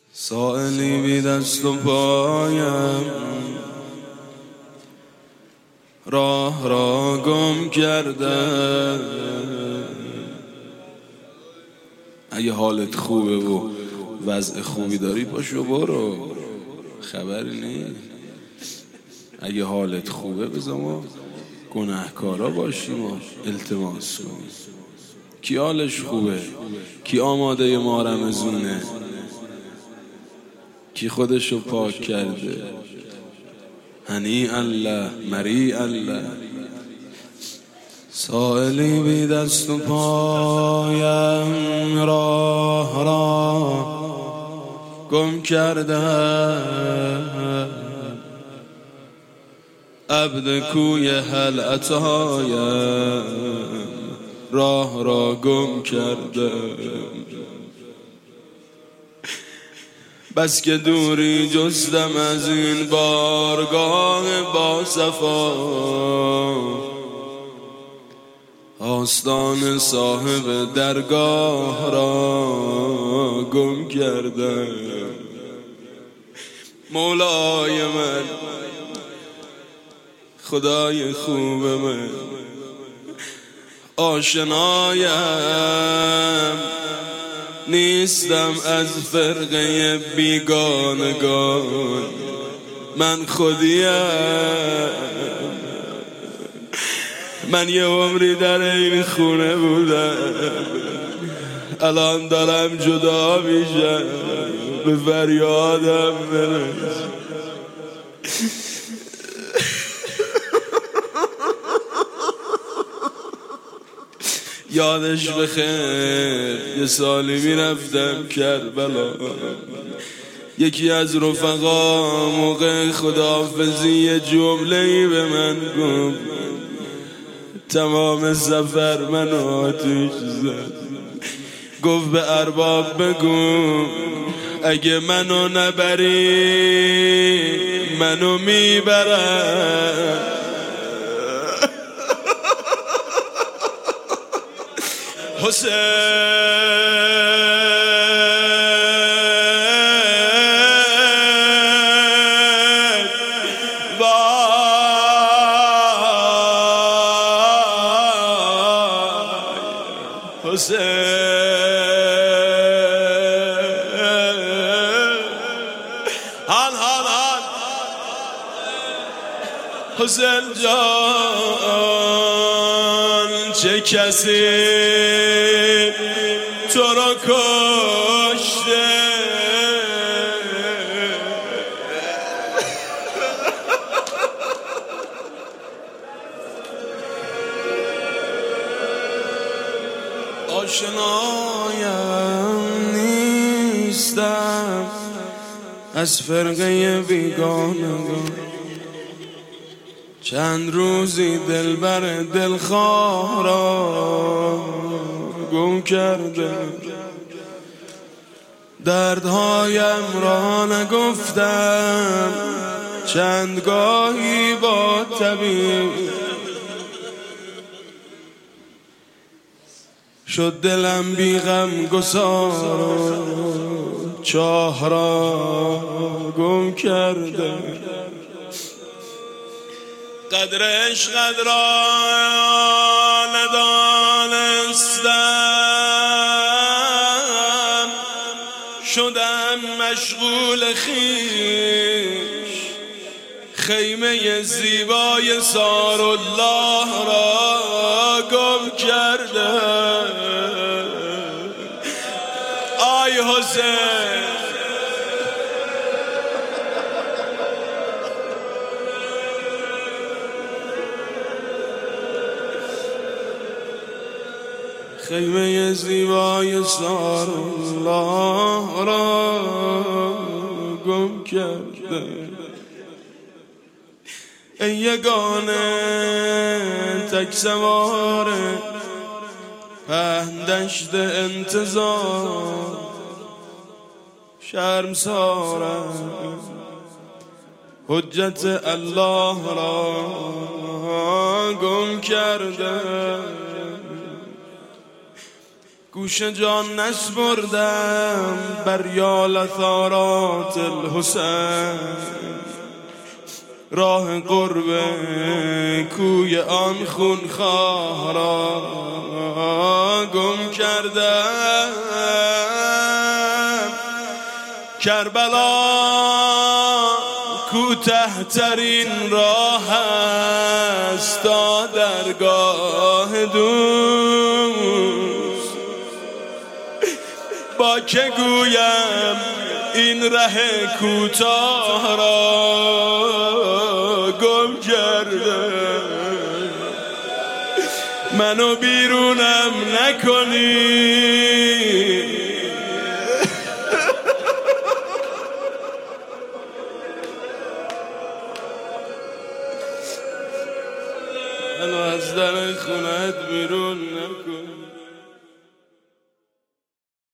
سائلی بی دست و پایم راه را گم کرده. اگه حالت خوبه و وضع خوبی داری پاشو برو، خبری نیست. اگه حالت خوبه بذار ما گناهکارا باشیم و التماس کنیم. کی حالش خوبه؟ کی آماده ما رمضونه؟ کی خودشو پاک کرده؟ هنی الله مری الله. سائلی بی دست و پایم راه را گم کرده. عبد کوی هل عطایم راه را گم کرده. بس که دوری جستم از این بارگاه با صفا، آستان صاحب درگاه را گم کرده. مولای من، خدای خوب من، آشنایم نیستم از فرقه بیگانگان. من خودیم، من یه عمری در این خونه بودم، الان دارم جدا میشم، به فریادم برس. یادش بخیر یه سالی میرفتم کربلا، یکی از رفقا موقع خداحافظی یه جمله‌ای به من گفت، تمام سفر منو آتیش زد. گفت به ارباب بگو اگه منو نبری منو میبرن. حسین حسین حال حسین جان، چه کسی تو را کشته؟ آشنایم نیستم از فرقه بیگانگان. چند روزی دلبر دلخواه را گم کرده. دردهایم را نگفتم چند گاهی با طبیب، شد دلم بی غم گسار، چاه را گم کرده. قدر عشقت را ندانستم، شدم مشغول خویش، خیمه زیبای سارالله را گم کرده. آی حسین، خیمه زیبای سارالله را گم کرده. ای یگانه تک سوار پهن دشت انتظار، شرمسارم حجت الله را گم کرده. گوش جان نسپردم بر یال اثارات الحسین، راه قرب کوی آن خونخوار را گم کردم. کربلا کوته ترین راه است تا درگاه دوست. با که گویم این ره کوتاه را گم کرده، منو بیرونم نکنی. منو از در خونت بیرون نکن.